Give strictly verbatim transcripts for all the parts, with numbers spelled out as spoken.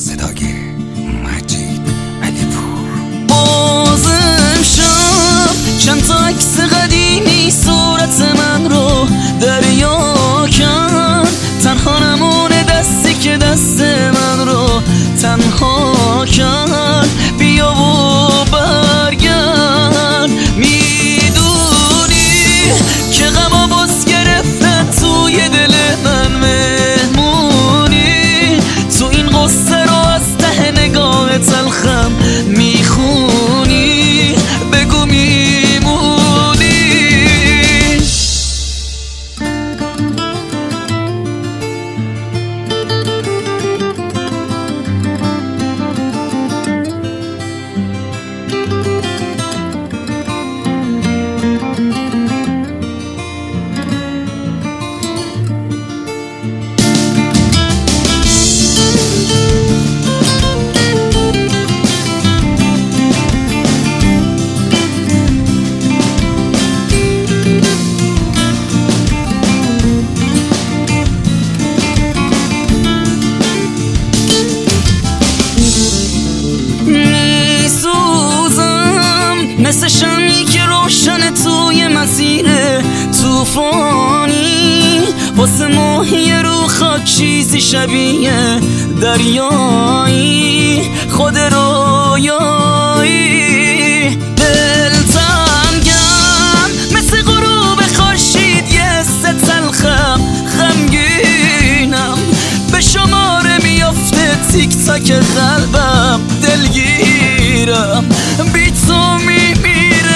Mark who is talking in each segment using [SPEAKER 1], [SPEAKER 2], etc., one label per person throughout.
[SPEAKER 1] صدای مجید علیپور.
[SPEAKER 2] بازم شب چند تا عکس قدیمی صورت من رو دریا کرد، تنها نمونه دستی که دست من رو تنها کرد. بیا و برگرد، میدونی که غما باز گرفته توی دل من مهمونی، تو این قصه رو از ته نگاه تلخم میخونی، بگو میمونی. مثل شمی که روشن توی مسیر توفانی، واسه ماهی رو خاک چیزی شبیه دریایی، خود رویایی. دلتنگم مثل غروب خورشید، یه سه تلخم غمگینم، به شماره میافته تیک تاک قلبم، دلگیرم بی تو میمیرم.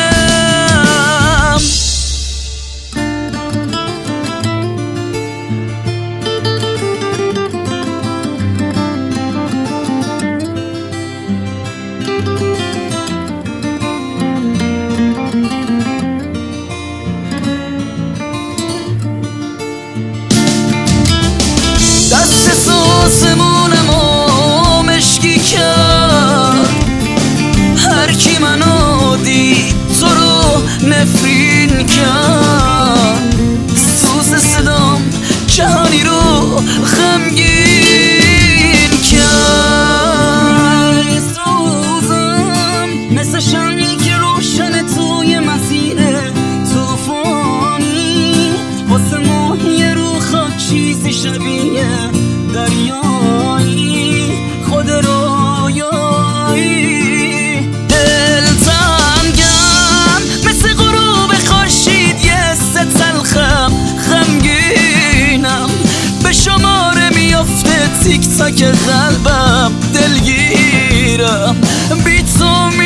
[SPEAKER 2] دست سوزمونم و مشکی کرد، هر کی منو دید تو رو نفرین کرد. سوز صدام جهانی رو غمگین کرد. سوزم مثل شمی که روشن توی مسیر توفانی، واسه ماهی رو خاک چیزی شبیه دریایی، خود رویایی. دلتنگم مثل غروب خورشید، یه سه تلخم غمگینم، به شماره میافته تیک تاک قلبم، دلگیرم بی تو